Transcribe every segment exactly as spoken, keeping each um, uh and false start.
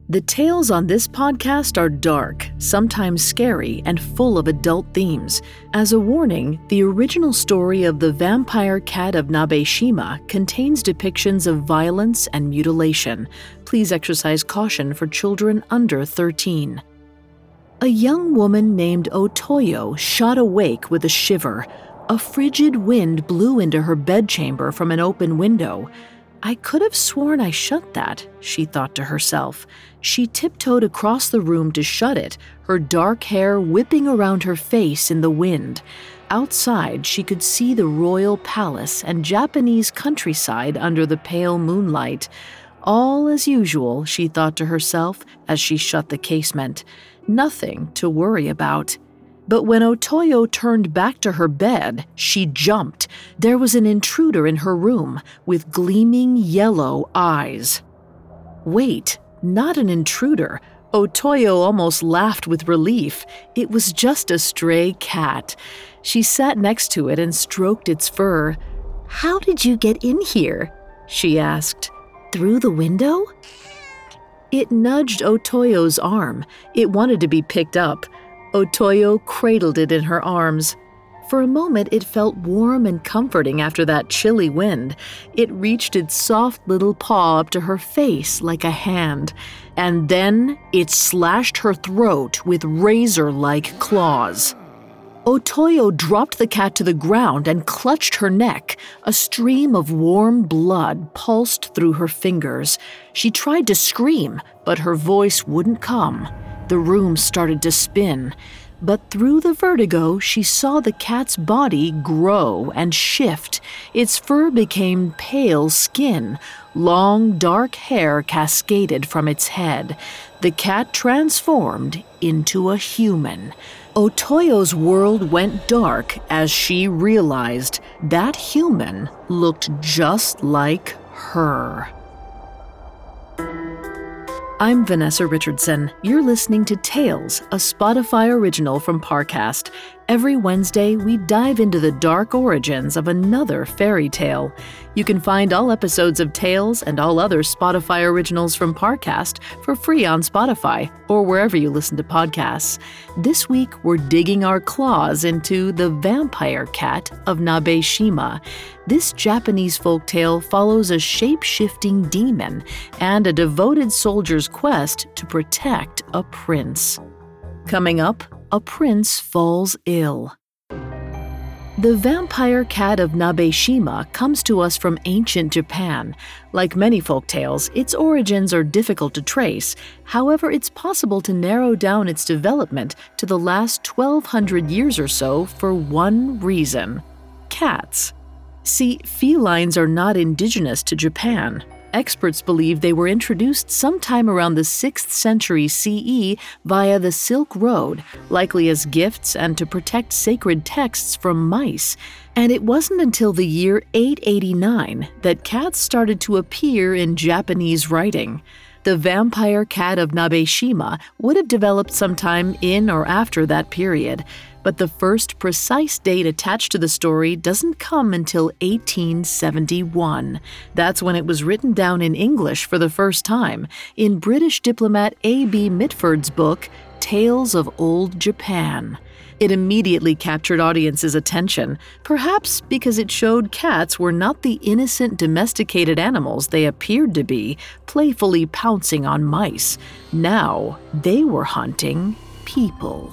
The tales on this podcast are dark, sometimes scary, and full of adult themes. As a warning, the original story of the Vampire Cat of Nabeshima contains depictions of violence and mutilation. Please exercise caution for children under thirteen. A young woman named Otoyo shot awake with a shiver. A frigid wind blew into her bedchamber from an open window. I could have sworn I shut that, she thought to herself. She tiptoed across the room to shut it, her dark hair whipping around her face in the wind. Outside, she could see the royal palace and Japanese countryside under the pale moonlight. All as usual, she thought to herself as she shut the casement. Nothing to worry about. But when Otoyo turned back to her bed, she jumped. There was an intruder in her room with gleaming yellow eyes. Wait, not an intruder. Otoyo almost laughed with relief. It was just a stray cat. She sat next to it and stroked its fur. "How did you get in here?" she asked. "Through the window?" It nudged Otoyo's arm. It wanted to be picked up. Otoyo cradled it in her arms. For a moment, it felt warm and comforting after that chilly wind. It reached its soft little paw up to her face like a hand, and then it slashed her throat with razor-like claws. Otoyo dropped the cat to the ground and clutched her neck. A stream of warm blood pulsed through her fingers. She tried to scream, but her voice wouldn't come. The room started to spin, but through the vertigo, she saw the cat's body grow and shift. Its fur became pale skin. Long, dark hair cascaded from its head. The cat transformed into a human. Otoyo's world went dark as she realized that human looked just like her. I'm Vanessa Richardson. You're listening to Tales, a Spotify original from Parcast. Every Wednesday, we dive into the dark origins of another fairy tale. You can find all episodes of Tales and all other Spotify originals from Parcast for free on Spotify or wherever you listen to podcasts. This week, we're digging our claws into the Vampire Cat of Nabeshima. This Japanese folktale follows a shape-shifting demon and a devoted soldier's quest to protect a prince. Coming up, a prince falls ill. The Vampire Cat of Nabeshima comes to us from ancient Japan. Like many folktales, its origins are difficult to trace. However, it's possible to narrow down its development to the last twelve hundred years or so for one reason: cats. See, felines are not indigenous to Japan. Experts believe they were introduced sometime around the sixth century C E via the Silk Road, likely as gifts and to protect sacred texts from mice. And it wasn't until the year eight eighty-nine that cats started to appear in Japanese writing. The Vampire Cat of Nabeshima would have developed sometime in or after that period, but the first precise date attached to the story doesn't come until eighteen seventy-one. That's when it was written down in English for the first time, in British diplomat A B Mitford's book, Tales of Old Japan. It immediately captured audiences' attention, perhaps because it showed cats were not the innocent domesticated animals they appeared to be, playfully pouncing on mice. Now, they were hunting people.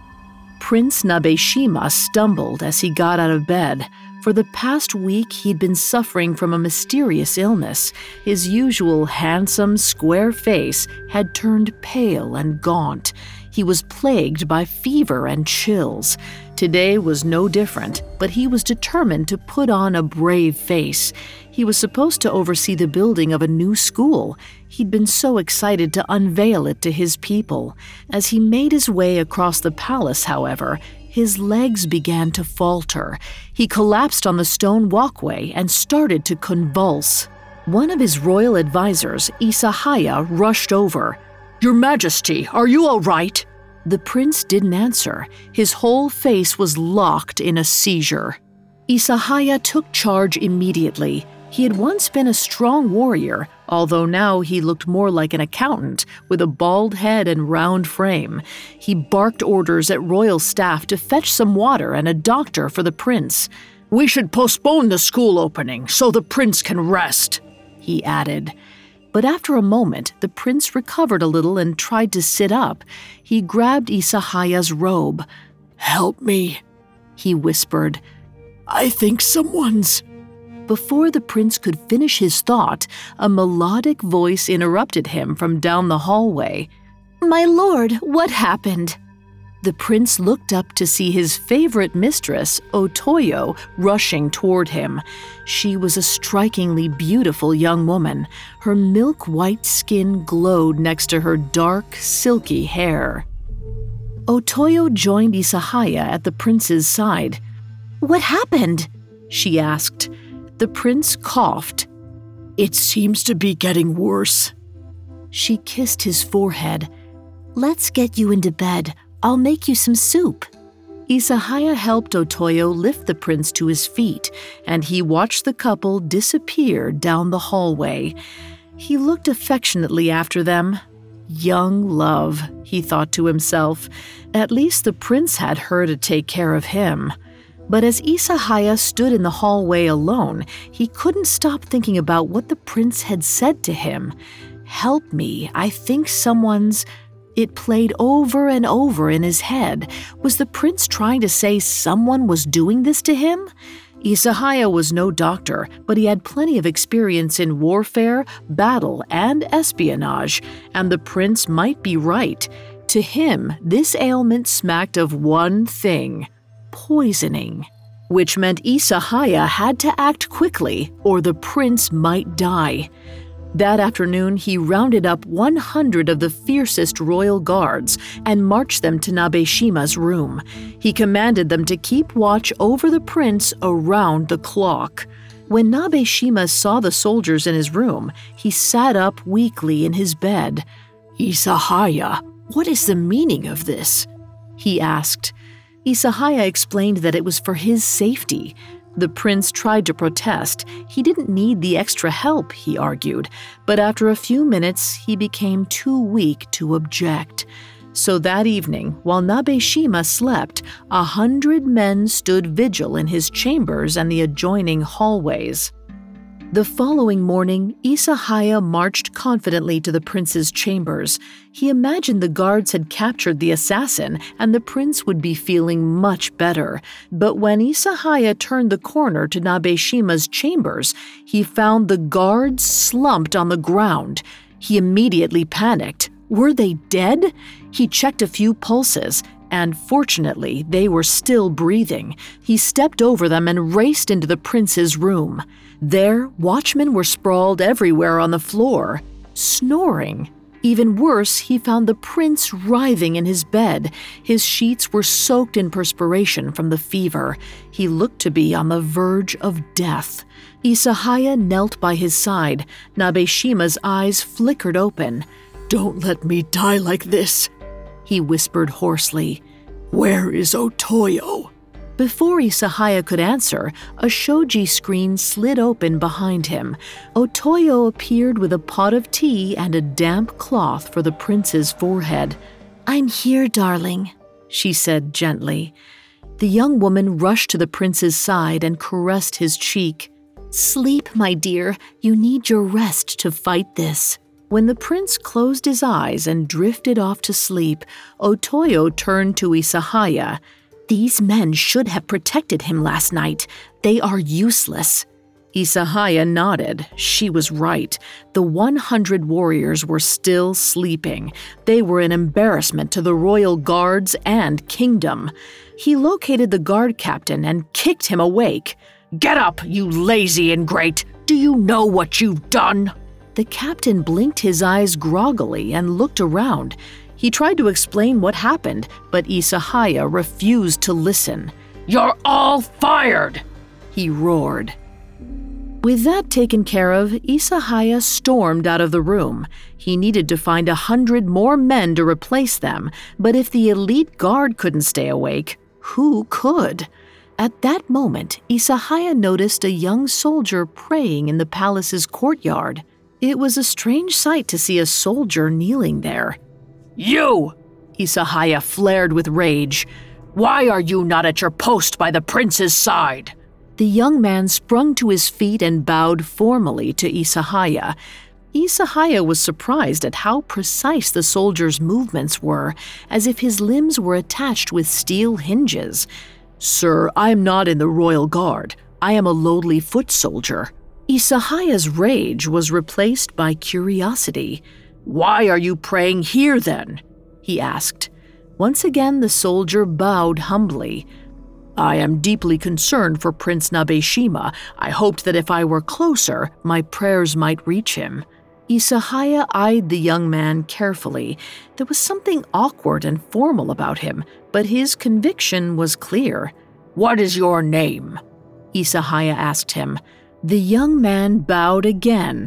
Prince Nabeshima stumbled as he got out of bed. For the past week, he'd been suffering from a mysterious illness. His usual handsome, square face had turned pale and gaunt. He was plagued by fever and chills. Today was no different, but he was determined to put on a brave face. He was supposed to oversee the building of a new school. He'd been so excited to unveil it to his people. As he made his way across the palace, however, his legs began to falter. He collapsed on the stone walkway and started to convulse. One of his royal advisors, Isahaya, rushed over. "Your Majesty, are you all right?" The prince didn't answer. His whole face was locked in a seizure. Isahaya took charge immediately. He had once been a strong warrior, although now he looked more like an accountant with a bald head and round frame. He barked orders at royal staff to fetch some water and a doctor for the prince. "We should postpone the school opening so the prince can rest," he added. But after a moment, the prince recovered a little and tried to sit up. He grabbed Isahaya's robe. "Help me," he whispered. "I think someone's—" Before the prince could finish his thought, a melodic voice interrupted him from down the hallway. "My lord, what happened?" The prince looked up to see his favorite mistress, Otoyo, rushing toward him. She was a strikingly beautiful young woman. Her milk-white skin glowed next to her dark, silky hair. Otoyo joined Isahaya at the prince's side. "What happened?" she asked. The prince coughed. "It seems to be getting worse." She kissed his forehead. "Let's get you into bed. I'll make you some soup." Isahaya helped Otoyo lift the prince to his feet, and he watched the couple disappear down the hallway. He looked affectionately after them. Young love, he thought to himself. At least the prince had her to take care of him. But as Isahaya stood in the hallway alone, he couldn't stop thinking about what the prince had said to him. "Help me, I think someone's—" It played over and over in his head. Was the prince trying to say someone was doing this to him? Isahaya was no doctor, but he had plenty of experience in warfare, battle, and espionage, and the prince might be right. To him, this ailment smacked of one thing: poisoning, which meant Isahaya had to act quickly or the prince might die. That afternoon, he rounded up one hundred of the fiercest royal guards and marched them to Nabeshima's room. He commanded them to keep watch over the prince around the clock. When Nabeshima saw the soldiers in his room, he sat up weakly in his bed. "Isahaya, what is the meaning of this?" he asked. Isahaya explained that it was for his safety. The prince tried to protest. He didn't need the extra help, he argued, but after a few minutes, he became too weak to object. So that evening, while Nabeshima slept, a hundred men stood vigil in his chambers and the adjoining hallways. The following morning, Isahaya marched confidently to the prince's chambers. He imagined the guards had captured the assassin and the prince would be feeling much better. But when Isahaya turned the corner to Nabeshima's chambers, he found the guards slumped on the ground. He immediately panicked. Were they dead? He checked a few pulses, and fortunately, they were still breathing. He stepped over them and raced into the prince's room. There, watchmen were sprawled everywhere on the floor, snoring. Even worse, he found the prince writhing in his bed. His sheets were soaked in perspiration from the fever. He looked to be on the verge of death. Isahaya knelt by his side. Nabeshima's eyes flickered open. "Don't let me die like this," he whispered hoarsely. "Where is Otoyo?" Before Isahaya could answer, a shoji screen slid open behind him. Otoyo appeared with a pot of tea and a damp cloth for the prince's forehead. "I'm here, darling," she said gently. The young woman rushed to the prince's side and caressed his cheek. "Sleep, my dear. You need your rest to fight this." When the prince closed his eyes and drifted off to sleep, Otoyo turned to Isahaya. "These men should have protected him last night. They are useless." Isahaya nodded. She was right. The one hundred warriors were still sleeping. They were an embarrassment to the royal guards and kingdom. He located the guard captain and kicked him awake. "Get up, you lazy ingrate! Do you know what you've done?" The captain blinked his eyes groggily and looked around. He tried to explain what happened, but Isahaya refused to listen. "You're all fired!" he roared. With that taken care of, Isahaya stormed out of the room. He needed to find a hundred more men to replace them, but if the elite guard couldn't stay awake, who could? At that moment, Isahaya noticed a young soldier praying in the palace's courtyard. It was a strange sight to see a soldier kneeling there. "You!" Isahaya flared with rage. "Why are you not at your post by the prince's side?" The young man sprung to his feet and bowed formally to Isahaya. Isahaya was surprised at how precise the soldier's movements were, as if his limbs were attached with steel hinges. "Sir, I am not in the royal guard. I am a lowly foot soldier." Isahaya's rage was replaced by curiosity. "Why are you praying here, then?" he asked. Once again, the soldier bowed humbly. "I am deeply concerned for Prince Nabeshima. I hoped that if I were closer, my prayers might reach him." Isahaya eyed the young man carefully. There was something awkward and formal about him, but his conviction was clear. "What is your name?" Isahaya asked him. The young man bowed again.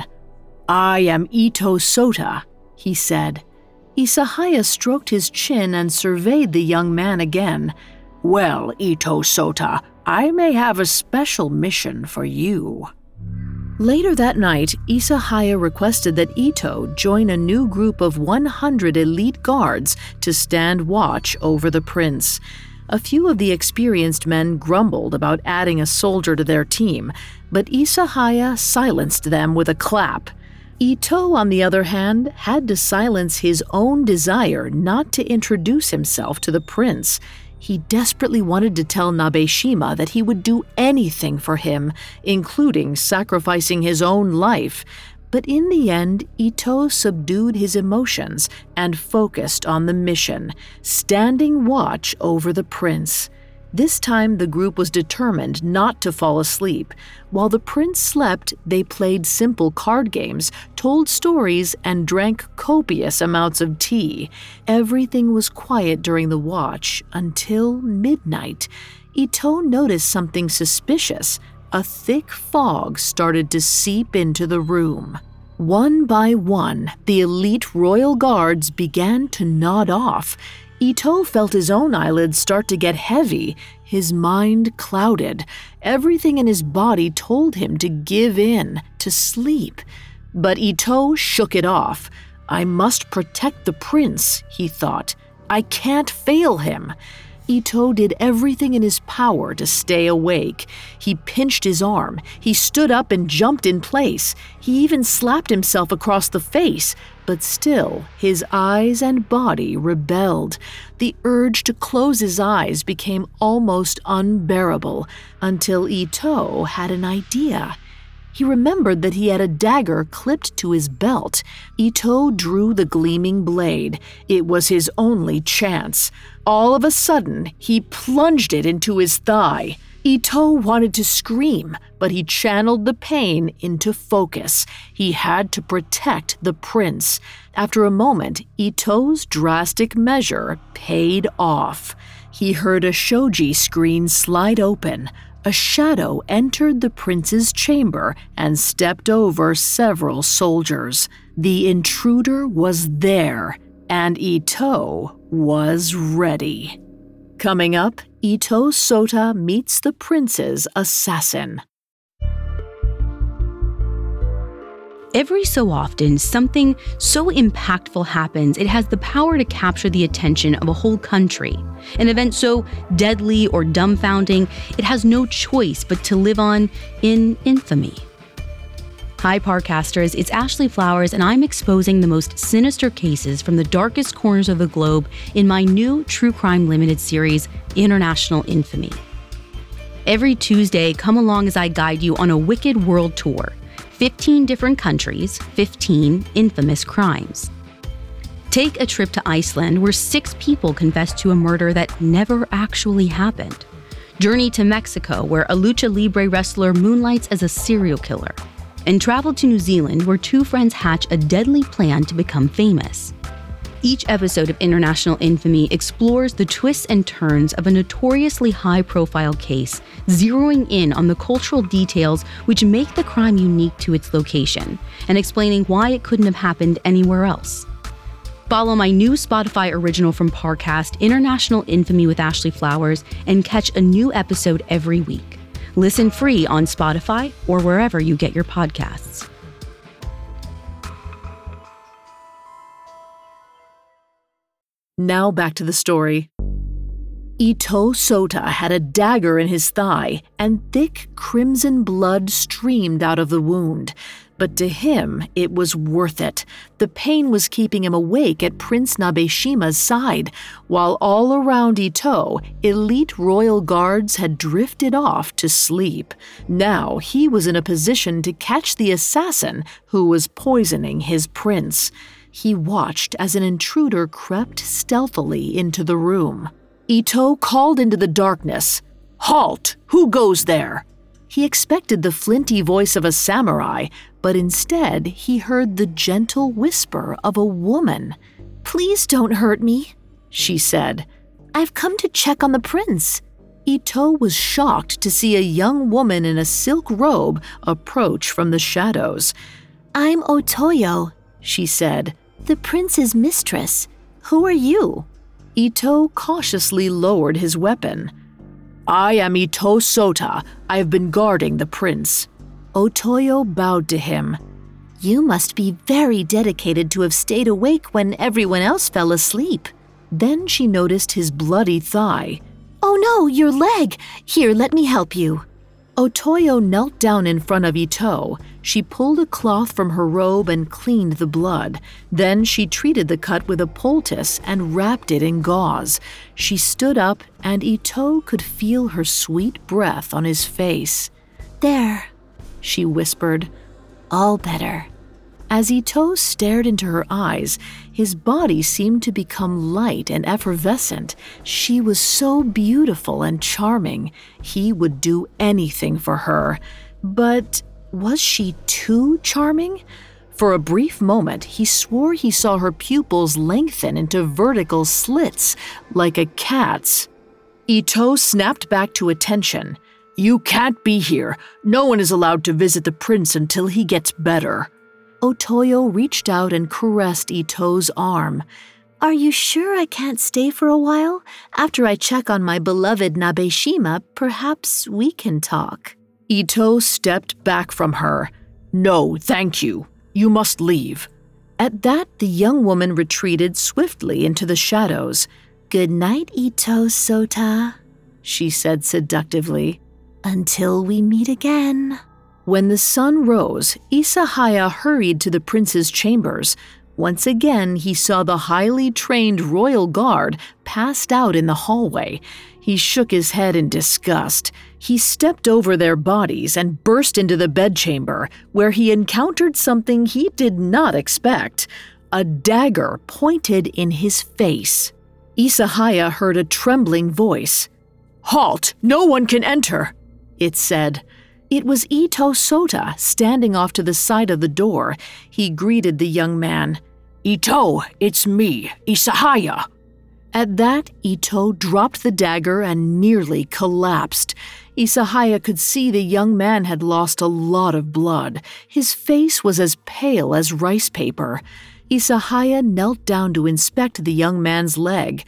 "I am Ito Sota," he said. Isahaya stroked his chin and surveyed the young man again. "Well, Ito Sota, I may have a special mission for you." Later that night, Isahaya requested that Ito join a new group of one hundred elite guards to stand watch over the prince. A few of the experienced men grumbled about adding a soldier to their team, but Isahaya silenced them with a clap. Ito, on the other hand, had to silence his own desire not to introduce himself to the prince. He desperately wanted to tell Nabeshima that he would do anything for him, including sacrificing his own life. But in the end, Ito subdued his emotions and focused on the mission, standing watch over the prince. This time, the group was determined not to fall asleep. While the prince slept, they played simple card games, told stories, and drank copious amounts of tea. Everything was quiet during the watch until midnight. Ito noticed something suspicious. A thick fog started to seep into the room. One by one, the elite royal guards began to nod off. Ito felt his own eyelids start to get heavy. His mind clouded. Everything in his body told him to give in, to sleep. But Ito shook it off. "I must protect the prince," he thought. "I can't fail him." Ito did everything in his power to stay awake. He pinched his arm. He stood up and jumped in place. He even slapped himself across the face. But still, his eyes and body rebelled. The urge to close his eyes became almost unbearable until Ito had an idea. He remembered that he had a dagger clipped to his belt. Ito drew the gleaming blade. It was his only chance. All of a sudden, he plunged it into his thigh. Ito wanted to scream, but he channeled the pain into focus. He had to protect the prince. After a moment, Ito's drastic measure paid off. He heard a shoji screen slide open. A shadow entered the prince's chamber and stepped over several soldiers. The intruder was there, and Ito was ready. Coming up, Ito Sota meets the prince's assassin. Every so often, something so impactful happens, it has the power to capture the attention of a whole country. An event so deadly or dumbfounding, it has no choice but to live on in infamy. Hi, Parcasters, it's Ashley Flowers, and I'm exposing the most sinister cases from the darkest corners of the globe in my new True Crime Limited series, International Infamy. Every Tuesday, come along as I guide you on a wicked world tour. fifteen different countries, fifteen infamous crimes. Take a trip to Iceland, where six people confessed to a murder that never actually happened. Journey to Mexico, where a lucha libre wrestler moonlights as a serial killer. And travel to New Zealand, where two friends hatch a deadly plan to become famous. Each episode of International Infamy explores the twists and turns of a notoriously high-profile case, zeroing in on the cultural details which make the crime unique to its location, and explaining why it couldn't have happened anywhere else. Follow my new Spotify original from Parcast, International Infamy with Ashley Flowers, and catch a new episode every week. Listen free on Spotify or wherever you get your podcasts. Now back to the story. Ito Sota had a dagger in his thigh, and thick crimson blood streamed out of the wound. But to him, it was worth it. The pain was keeping him awake at Prince Nabeshima's side, while all around Ito, elite royal guards had drifted off to sleep. Now he was in a position to catch the assassin who was poisoning his prince. He watched as an intruder crept stealthily into the room. Ito called into the darkness, "Halt! Who goes there?" He expected the flinty voice of a samurai, but instead he heard the gentle whisper of a woman. "Please don't hurt me," she said. "I've come to check on the prince." Ito was shocked to see a young woman in a silk robe approach from the shadows. "I'm Otoyo," she said, "the prince's mistress. Who are you?" Ito cautiously lowered his weapon. "I am Ito Sota. I have been guarding the prince." Otoyo bowed to him. "You must be very dedicated to have stayed awake when everyone else fell asleep." Then she noticed his bloody thigh. "Oh no, your leg! Here, let me help you." Otoyo knelt down in front of Ito. She pulled a cloth from her robe and cleaned the blood. Then she treated the cut with a poultice and wrapped it in gauze. She stood up, and Ito could feel her sweet breath on his face. "There," she whispered. "All better." As Ito stared into her eyes, his body seemed to become light and effervescent. She was so beautiful and charming. He would do anything for her. But was she too charming? For a brief moment, he swore he saw her pupils lengthen into vertical slits, like a cat's. Ito snapped back to attention. "You can't be here. No one is allowed to visit the prince until he gets better." Otoyo reached out and caressed Ito's arm. "Are you sure I can't stay for a while? After I check on my beloved Nabeshima, perhaps we can talk." Ito stepped back from her. "No, thank you. You must leave." At that, the young woman retreated swiftly into the shadows. "Good night, Ito Sota," she said seductively. "Until we meet again." When the sun rose, Isahaya hurried to the prince's chambers. Once again, he saw the highly trained royal guard passed out in the hallway. He shook his head in disgust. He stepped over their bodies and burst into the bedchamber, where he encountered something he did not expect: a dagger pointed in his face. Isahaya heard a trembling voice. "Halt! No one can enter!" it said. It was Ito Sota, standing off to the side of the door. He greeted the young man. "Ito, it's me, Isahaya." At that, Ito dropped the dagger and nearly collapsed. Isahaya could see the young man had lost a lot of blood. His face was as pale as rice paper. Isahaya knelt down to inspect the young man's leg.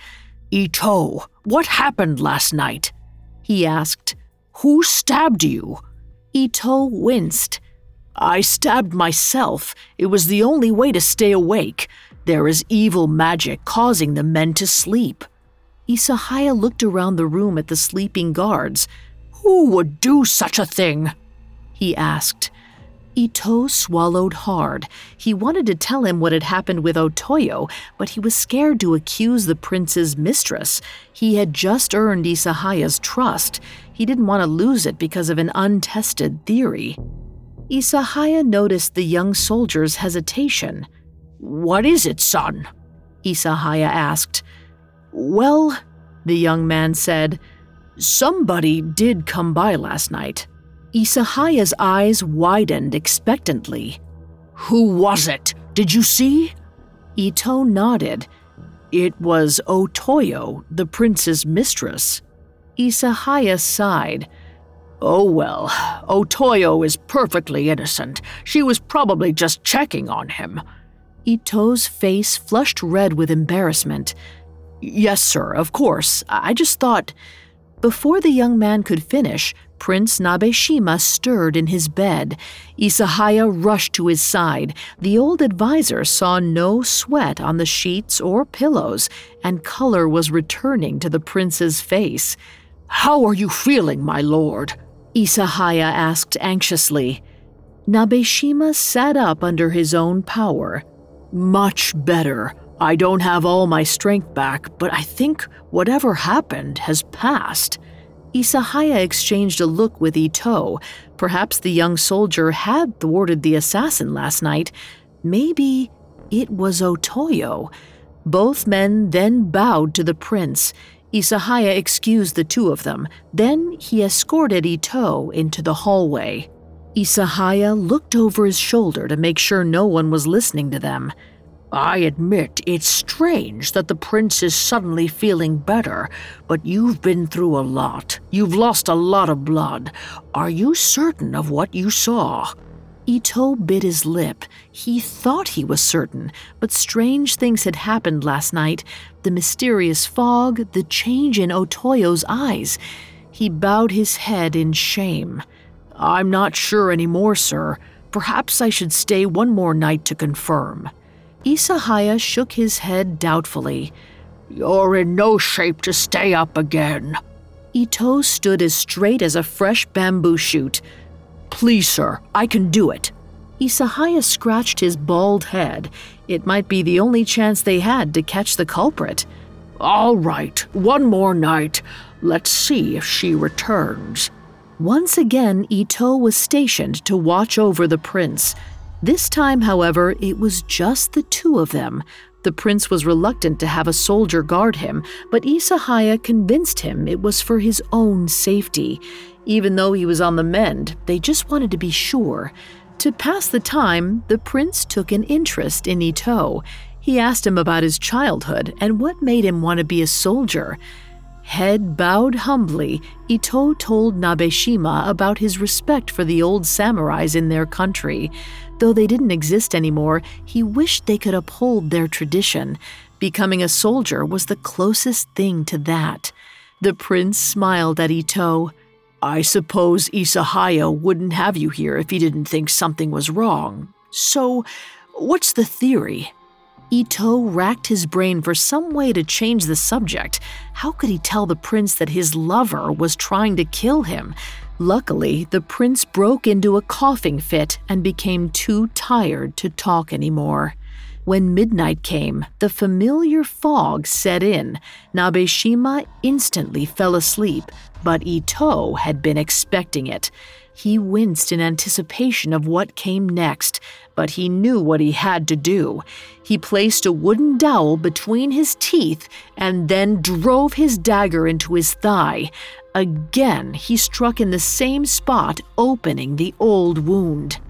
"Ito, what happened last night?" he asked. "Who stabbed you?" Ito winced. "I stabbed myself. It was the only way to stay awake. There is evil magic causing the men to sleep." Isahaya looked around the room at the sleeping guards. "Who would do such a thing?" he asked. Ito swallowed hard. He wanted to tell him what had happened with Otoyo, but he was scared to accuse the prince's mistress. He had just earned Isahaya's trust. He didn't want to lose it because of an untested theory. Isahaya noticed the young soldier's hesitation. "What is it, son?" Isahaya asked. "Well," the young man said, "somebody did come by last night." Isahaya's eyes widened expectantly. "Who was it? Did you see?" Ito nodded. "It was Otoyo, the prince's mistress." Isahaya sighed. "Oh well, Otoyo is perfectly innocent. She was probably just checking on him." Ito's face flushed red with embarrassment. "Yes, sir, of course. I just thought—" Before the young man could finish, Prince Nabeshima stirred in his bed. Isahaya rushed to his side. The old advisor saw no sweat on the sheets or pillows, and color was returning to the prince's face. "How are you feeling, my lord?" Isahaya asked anxiously. Nabeshima sat up under his own power. "Much better. I don't have all my strength back, but I think whatever happened has passed." Isahaya exchanged a look with Ito. Perhaps the young soldier had thwarted the assassin last night. Maybe it was Otoyo. Both men then bowed to the prince. Isahaya excused the two of them. Then he escorted Ito into the hallway. Isahaya looked over his shoulder to make sure no one was listening to them. "I admit it's strange that the prince is suddenly feeling better, but you've been through a lot. You've lost a lot of blood. Are you certain of what you saw?" Ito bit his lip. He thought he was certain, but strange things had happened last night. The mysterious fog, the change in Otoyo's eyes. He bowed his head in shame. "I'm not sure anymore, sir. Perhaps I should stay one more night to confirm." Isahaya shook his head doubtfully. "You're in no shape to stay up again." Ito stood as straight as a fresh bamboo shoot. "Please, sir, I can do it." Isahaya scratched his bald head. It might be the only chance they had to catch the culprit. "All right, one more night. Let's see if she returns." Once again, Ito was stationed to watch over the prince. This time, however, it was just the two of them. The prince was reluctant to have a soldier guard him, but Isahaya convinced him it was for his own safety. Even though he was on the mend, they just wanted to be sure. To pass the time, the prince took an interest in Ito. He asked him about his childhood and what made him want to be a soldier. Head bowed humbly, Ito told Nabeshima about his respect for the old samurais in their country. Though they didn't exist anymore, he wished they could uphold their tradition. Becoming a soldier was the closest thing to that. The prince smiled at Ito. "I suppose Isahaya wouldn't have you here if he didn't think something was wrong. So, what's the theory?" Ito racked his brain for some way to change the subject. How could he tell the prince that his lover was trying to kill him? Luckily, the prince broke into a coughing fit and became too tired to talk anymore. When midnight came, the familiar fog set in. Nabeshima instantly fell asleep, but Ito had been expecting it. He winced in anticipation of what came next, but he knew what he had to do. He placed a wooden dowel between his teeth and then drove his dagger into his thigh. Again, he struck in the same spot, opening the old wound.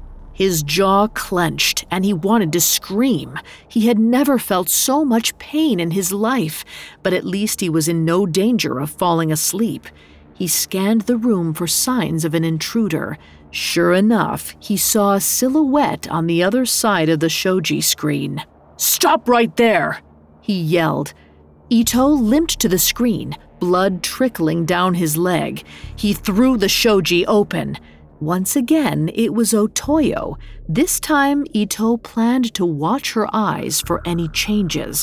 His jaw clenched, and he wanted to scream. He had never felt so much pain in his life, but at least he was in no danger of falling asleep. He scanned the room for signs of an intruder. Sure enough, he saw a silhouette on the other side of the shoji screen. "Stop right there!" he yelled. Ito limped to the screen, blood trickling down his leg. He threw the shoji open. Once again, it was Otoyo. This time, Ito planned to watch her eyes for any changes.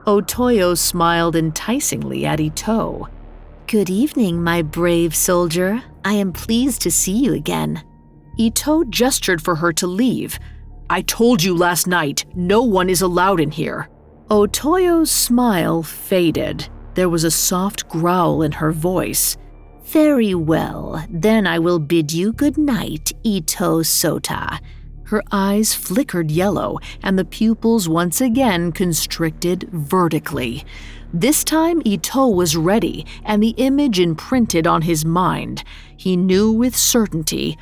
Otoyo smiled enticingly at Ito. "Good evening, my brave soldier. I am pleased to see you again." Ito gestured for her to leave. "I told you last night, no one is allowed in here." Otoyo's smile faded. There was a soft growl in her voice. "Very well, then I will bid you good night, Ito Sota." Her eyes flickered yellow, and the pupils once again constricted vertically. This time Ito was ready, and the image imprinted on his mind. He knew with certainty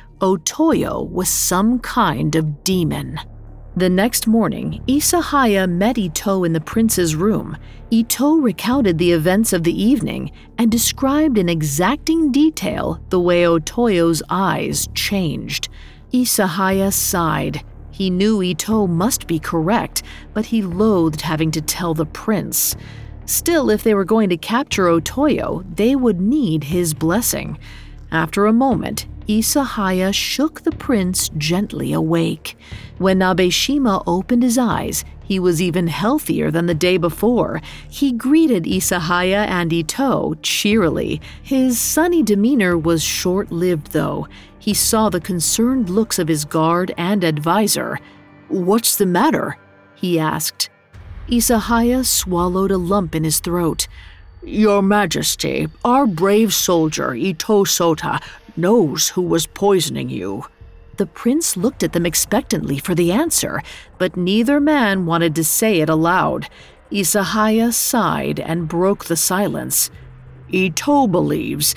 Otoyo was some kind of demon. The next morning, Isahaya met Ito in the prince's room. Ito recounted the events of the evening and described in exacting detail the way Otoyo's eyes changed. Isahaya sighed. He knew Ito must be correct, but he loathed having to tell the prince. Still, if they were going to capture Otoyo, they would need his blessing. After a moment, Isahaya shook the prince gently awake. When Nabeshima opened his eyes, he was even healthier than the day before. He greeted Isahaya and Ito cheerily. His sunny demeanor was short-lived, though. He saw the concerned looks of his guard and advisor. "What's the matter?" he asked. Isahaya swallowed a lump in his throat. "Your Majesty, our brave soldier, Ito Sota, knows who was poisoning you." The prince looked at them expectantly for the answer, but neither man wanted to say it aloud. Isahaya sighed and broke the silence. "Ito believes,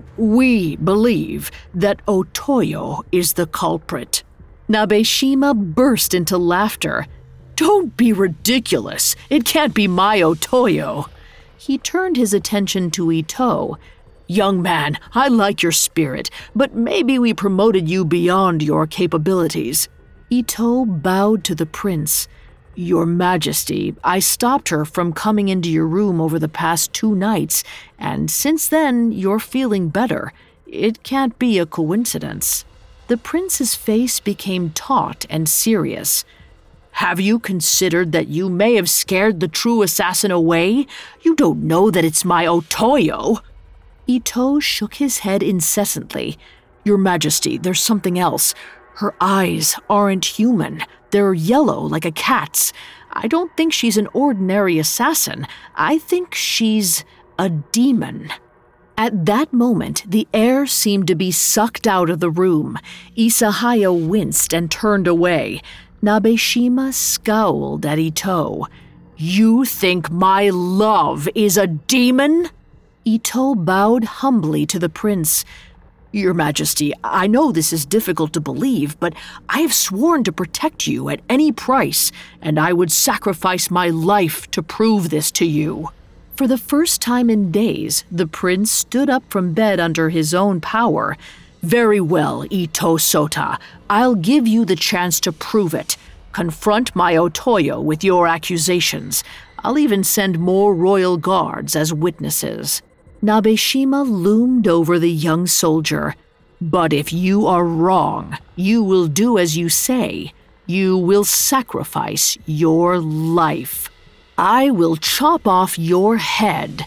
we believe, that Otoyo is the culprit." Nabeshima burst into laughter. "Don't be ridiculous! It can't be my Otoyo!" He turned his attention to Ito. "Young man, I like your spirit, but maybe we promoted you beyond your capabilities." Ito bowed to the prince. "Your Majesty, I stopped her from coming into your room over the past two nights, and since then you're feeling better. It can't be a coincidence." The prince's face became taut and serious. "Have you considered that you may have scared the true assassin away? You don't know that it's my Otoyo." Ito shook his head incessantly. "Your Majesty, there's something else. Her eyes aren't human. They're yellow like a cat's. I don't think she's an ordinary assassin. I think she's a demon." At that moment, the air seemed to be sucked out of the room. Isahaya winced and turned away. Nabeshima scowled at Ito. "You think my love is a demon?" Ito bowed humbly to the prince. "Your Majesty, I know this is difficult to believe, but I have sworn to protect you at any price, and I would sacrifice my life to prove this to you." For the first time in days, the prince stood up from bed under his own power. "Very well, Ito Sota. I'll give you the chance to prove it. Confront my Otoyo with your accusations. I'll even send more royal guards as witnesses." Nabeshima loomed over the young soldier. "But if you are wrong, you will do as you say. You will sacrifice your life. I will chop off your head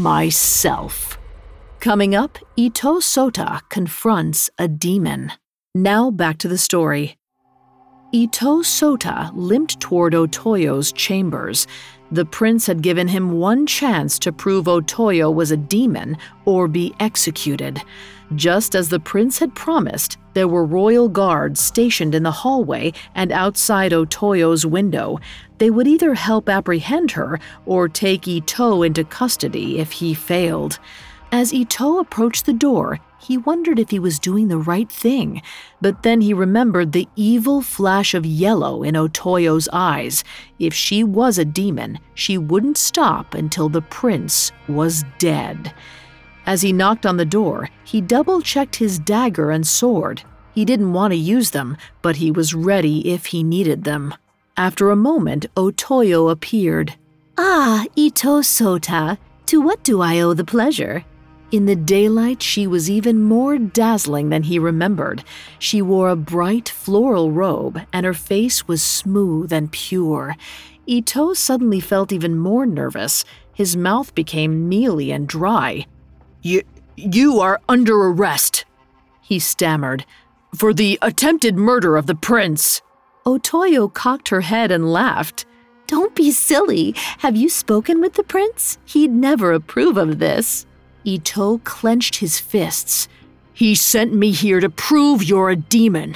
myself." Coming up, Ito Sota confronts a demon. Now back to the story. Ito Sota limped toward Otoyo's chambers. The prince had given him one chance to prove Otoyo was a demon or be executed. Just as the prince had promised, there were royal guards stationed in the hallway and outside Otoyo's window. They would either help apprehend her or take Ito into custody if he failed. As Ito approached the door, he wondered if he was doing the right thing, but then he remembered the evil flash of yellow in Otoyo's eyes. If she was a demon, she wouldn't stop until the prince was dead. As he knocked on the door, he double-checked his dagger and sword. He didn't want to use them, but he was ready if he needed them. After a moment, Otoyo appeared. "Ah, Ito Sota, to what do I owe the pleasure?" In the daylight, she was even more dazzling than he remembered. She wore a bright floral robe, and her face was smooth and pure. Ito suddenly felt even more nervous. His mouth became mealy and dry. You, you are under arrest," he stammered, "for the attempted murder of the prince." Otoyo cocked her head and laughed. "Don't be silly. Have you spoken with the prince? He'd never approve of this." Ito clenched his fists. "He sent me here to prove you're a demon."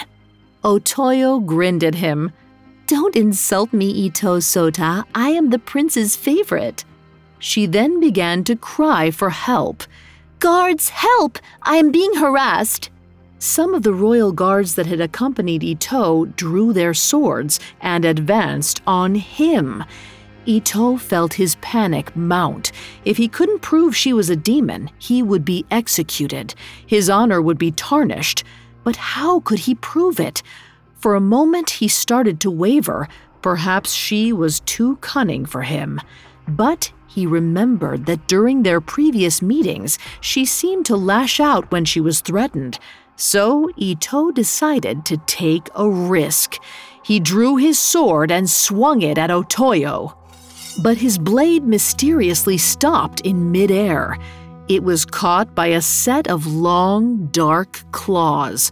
Otoyo grinned at him. "Don't insult me, Ito Sota. I am the prince's favorite." She then began to cry for help. "Guards, help! I am being harassed." Some of the royal guards that had accompanied Ito drew their swords and advanced on him. Ito felt his panic mount. If he couldn't prove she was a demon, he would be executed. His honor would be tarnished. But how could he prove it? For a moment, he started to waver. Perhaps she was too cunning for him. But he remembered that during their previous meetings, she seemed to lash out when she was threatened. So Ito decided to take a risk. He drew his sword and swung it at Otoyo. But his blade mysteriously stopped in midair. It was caught by a set of long, dark claws.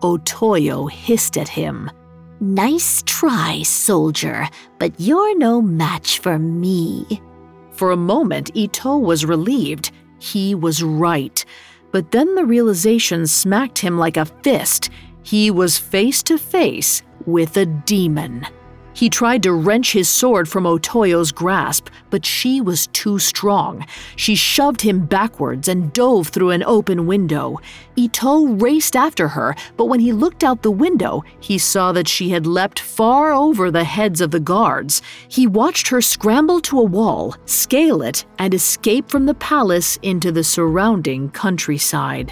Otoyo hissed at him. "Nice try, soldier, but you're no match for me." For a moment, Ito was relieved. He was right. But then the realization smacked him like a fist. He was face to face with a demon. He tried to wrench his sword from Otoyo's grasp, but she was too strong. She shoved him backwards and dove through an open window. Ito raced after her, but when he looked out the window, he saw that she had leapt far over the heads of the guards. He watched her scramble to a wall, scale it, and escape from the palace into the surrounding countryside.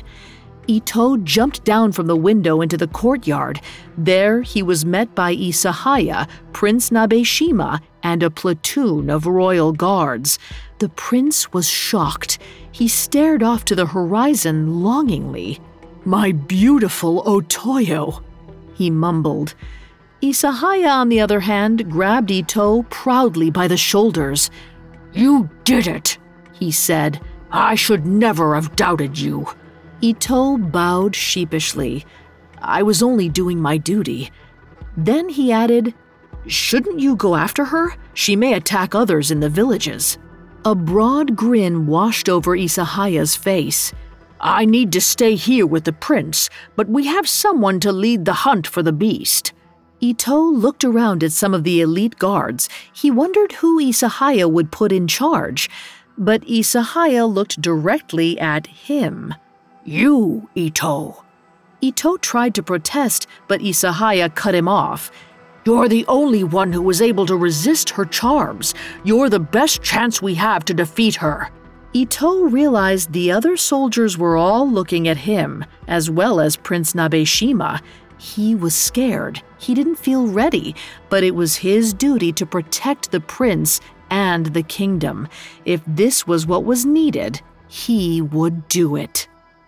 Ito jumped down from the window into the courtyard. There he was met by Isahaya, Prince Nabeshima, and a platoon of royal guards. The prince was shocked. He stared off to the horizon longingly. "My beautiful Otoyo," he mumbled. Isahaya, on the other hand, grabbed Ito proudly by the shoulders. "You did it," he said. "I should never have doubted you." Ito bowed sheepishly. "I was only doing my duty." Then he added, "Shouldn't you go after her? She may attack others in the villages." A broad grin washed over Isahaya's face. "I need to stay here with the prince, but we have someone to lead the hunt for the beast." Ito looked around at some of the elite guards. He wondered who Isahaya would put in charge. But Isahaya looked directly at him. "You, Ito." Ito tried to protest, but Isahaya cut him off. "You're the only one who was able to resist her charms. You're the best chance we have to defeat her." Ito realized the other soldiers were all looking at him, as well as Prince Nabeshima. He was scared. He didn't feel ready, but it was his duty to protect the prince and the kingdom. If this was what was needed, he would do it.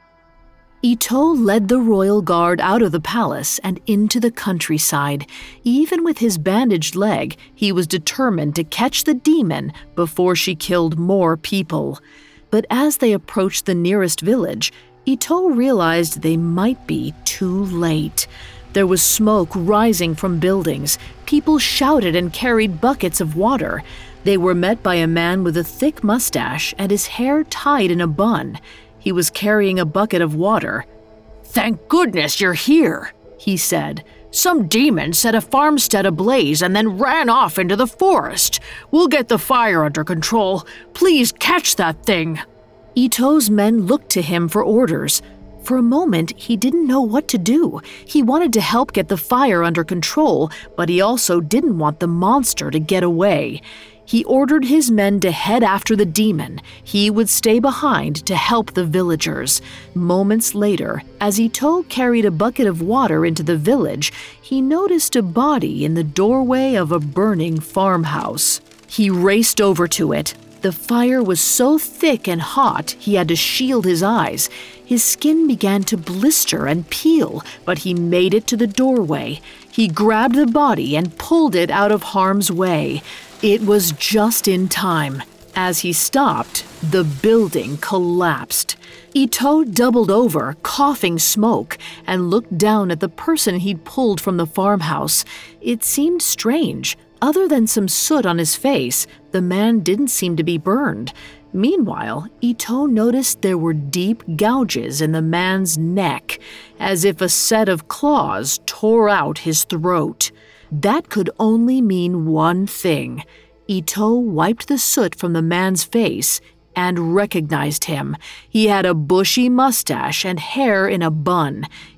Ito led the royal guard out of the palace and into the countryside. Even with his bandaged leg, he was determined to catch the demon before she killed more people. But as they approached the nearest village, Ito realized they might be too late. There was smoke rising from buildings. People shouted and carried buckets of water. They were met by a man with a thick mustache and his hair tied in a bun. He was carrying a bucket of water. "Thank goodness you're here," he said. "Some demon set a farmstead ablaze and then ran off into the forest. We'll get the fire under control. Please catch that thing." Ito's men looked to him for orders. For a moment, he didn't know what to do. He wanted to help get the fire under control, but he also didn't want the monster to get away. He ordered his men to head after the demon. He would stay behind to help the villagers. Moments later, as Ito carried a bucket of water into the village, he noticed a body in the doorway of a burning farmhouse. He raced over to it. The fire was so thick and hot he had to shield his eyes. His skin began to blister and peel, but he made it to the doorway. He grabbed the body and pulled it out of harm's way. It was just in time. As he stopped, the building collapsed. Ito doubled over, coughing smoke, and looked down at the person he'd pulled from the farmhouse. It seemed strange. Other than some soot on his face, the man didn't seem to be burned. Meanwhile, Ito noticed there were deep gouges in the man's neck, as if a set of claws tore out his throat. That could only mean one thing. Ito wiped the soot from the man's face and recognized him. He had a bushy mustache and hair in a bun.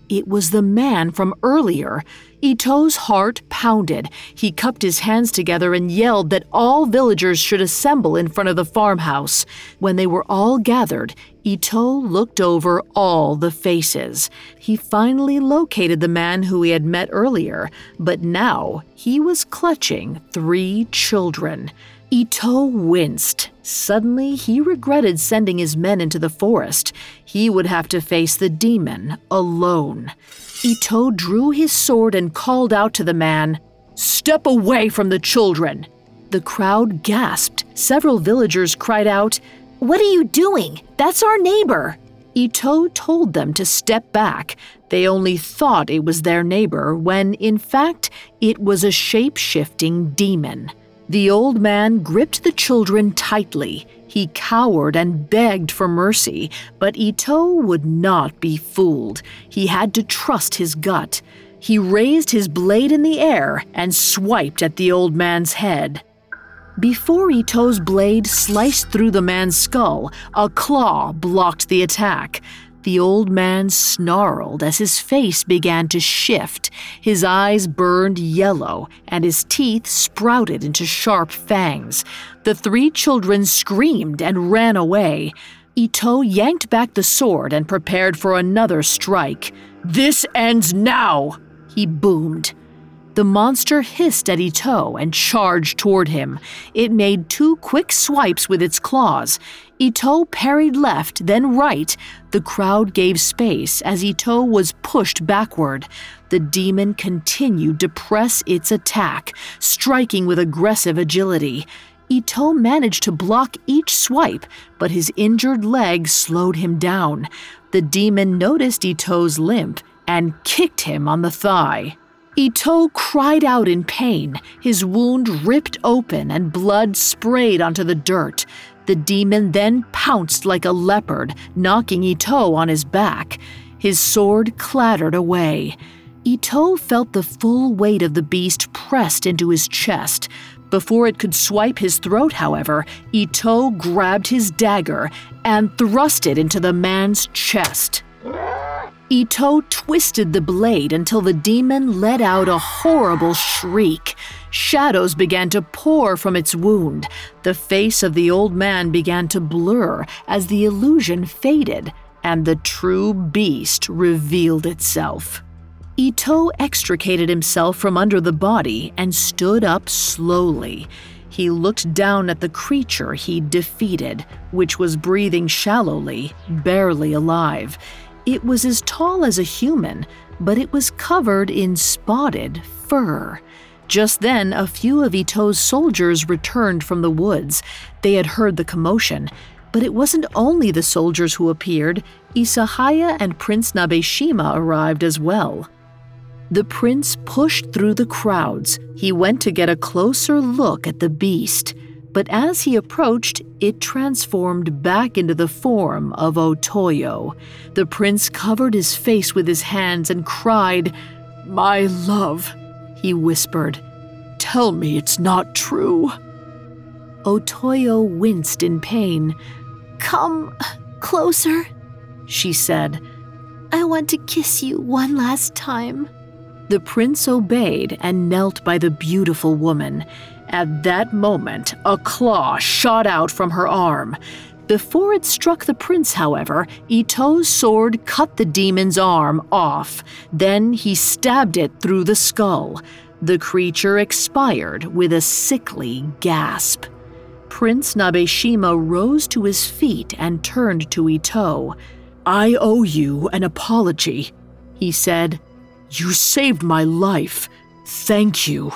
It was the man from earlier. Ito's heart pounded. He cupped his hands together and yelled that all villagers should assemble in front of the farmhouse. When they were all gathered, Ito looked over all the faces. He finally located the man who he had met earlier, but now he was clutching three children. Ito winced. Suddenly, he regretted sending his men into the forest. He would have to face the demon alone. Ito drew his sword and called out to the man, "Step away from the children!" The crowd gasped. Several villagers cried out, "What are you doing? That's our neighbor!" Ito told them to step back. They only thought it was their neighbor when, in fact, it was a shape-shifting demon. The old man gripped the children tightly. He cowered and begged for mercy, but Ito would not be fooled. He had to trust his gut. He raised his blade in the air and swiped at the old man's head. Before Ito's blade sliced through the man's skull, a claw blocked the attack. The old man snarled as his face began to shift. His eyes burned yellow, and his teeth sprouted into sharp fangs. The three children screamed and ran away. Ito yanked back the sword and prepared for another strike. "This ends now!" he boomed. The monster hissed at Ito and charged toward him. It made two quick swipes with its claws. Ito parried left, then right. The crowd gave space as Ito was pushed backward. The demon continued to press its attack, striking with aggressive agility. Ito managed to block each swipe, but his injured leg slowed him down. The demon noticed Ito's limp and kicked him on the thigh. Ito cried out in pain. His wound ripped open and blood sprayed onto the dirt. The demon then pounced like a leopard, knocking Ito on his back. His sword clattered away. Ito felt the full weight of the beast pressed into his chest. Before it could swipe his throat, however, Ito grabbed his dagger and thrust it into the man's chest. Ito twisted the blade until the demon let out a horrible shriek. Shadows began to pour from its wound. The face of the old man began to blur as the illusion faded, and the true beast revealed itself. Ito extricated himself from under the body and stood up slowly. He looked down at the creature he'd defeated, which was breathing shallowly, barely alive. It was as tall as a human, but it was covered in spotted fur. Just then, a few of Ito's soldiers returned from the woods. They had heard the commotion, but it wasn't only the soldiers who appeared. Isahaya and Prince Nabeshima arrived as well. The prince pushed through the crowds. He went to get a closer look at the beast, but as he approached, it transformed back into the form of Otoyo. The prince covered his face with his hands and cried, "My love," he whispered. "Tell me it's not true." Otoyo winced in pain. "Come closer," she said. "I want to kiss you one last time." The prince obeyed and knelt by the beautiful woman. At that moment, a claw shot out from her arm. Before it struck the prince, however, Ito's sword cut the demon's arm off. Then he stabbed it through the skull. The creature expired with a sickly gasp. Prince Nabeshima rose to his feet and turned to Ito. "I owe you an apology," he said. "You saved my life. Thank you."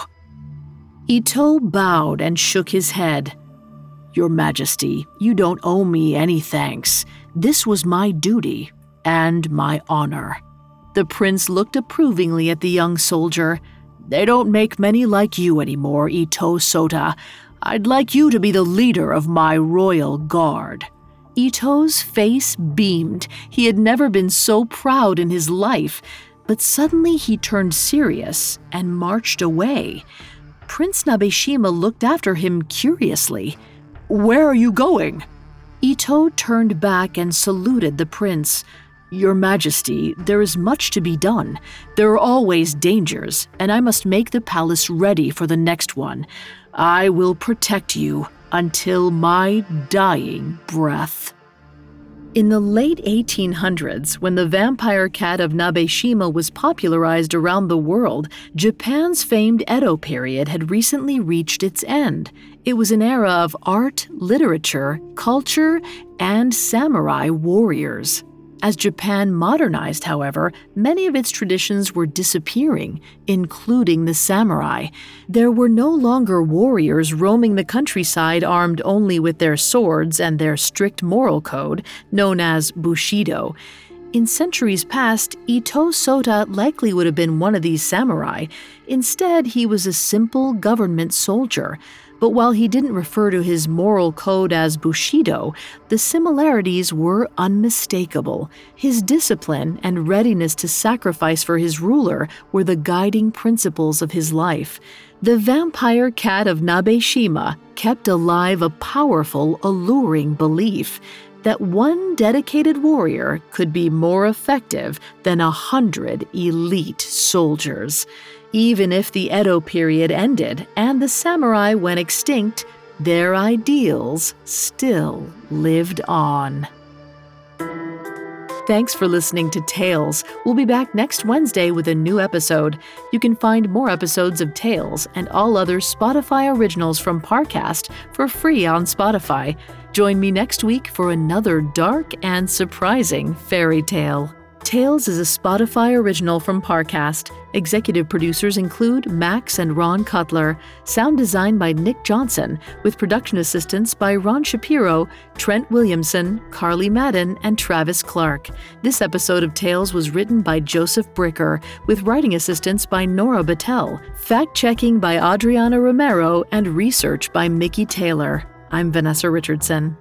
Ito bowed and shook his head. "Your Majesty, you don't owe me any thanks. This was my duty and my honor." The prince looked approvingly at the young soldier. "They don't make many like you anymore, Ito Sota. I'd like you to be the leader of my royal guard." Ito's face beamed. He had never been so proud in his life, but suddenly he turned serious and marched away. Prince Nabeshima looked after him curiously. "Where are you going?" Ito turned back and saluted the prince. Your Majesty, there is much to be done. There are always dangers, and I must make the palace ready for the next one. I will protect you until my dying breath." In the late eighteen hundreds, when the vampire cat of Nabeshima was popularized around the world, Japan's famed Edo period had recently reached its end. It was an era of art, literature, culture, and samurai warriors. As Japan modernized, however, many of its traditions were disappearing, including the samurai. There were no longer warriors roaming the countryside armed only with their swords and their strict moral code, known as Bushido. In centuries past, Ito Sota likely would have been one of these samurai. Instead, he was a simple government soldier. But while he didn't refer to his moral code as Bushido, the similarities were unmistakable. His discipline and readiness to sacrifice for his ruler were the guiding principles of his life. The vampire cat of Nabeshima kept alive a powerful, alluring belief that one dedicated warrior could be more effective than a hundred elite soldiers. Even if the Edo period ended and the samurai went extinct, their ideals still lived on. Thanks for listening to Tales. We'll be back next Wednesday with a new episode. You can find more episodes of Tales and all other Spotify originals from Parcast for free on Spotify. Join me next week for another dark and surprising fairy tale. Tales is a Spotify original from Parcast. Executive producers include Max and Ron Cutler. Sound design by Nick Johnson, with production assistance by Ron Shapiro, Trent Williamson, Carly Madden, and Travis Clark. This episode of Tales was written by Joseph Bricker, with writing assistance by Nora Battelle, fact-checking by Adriana Romero, and research by Mickey Taylor. I'm Vanessa Richardson.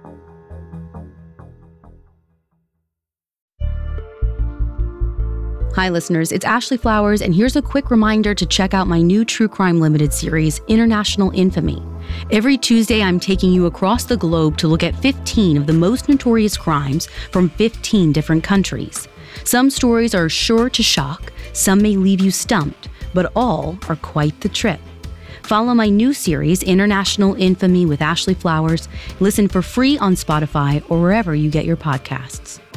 Hi, listeners. It's Ashley Flowers, and here's a quick reminder to check out my new True Crime Limited series, International Infamy. Every Tuesday, I'm taking you across the globe to look at fifteen of the most notorious crimes from fifteen different countries. Some stories are sure to shock, some may leave you stumped, but all are quite the trip. Follow my new series, International Infamy with Ashley Flowers. Listen for free on Spotify or wherever you get your podcasts.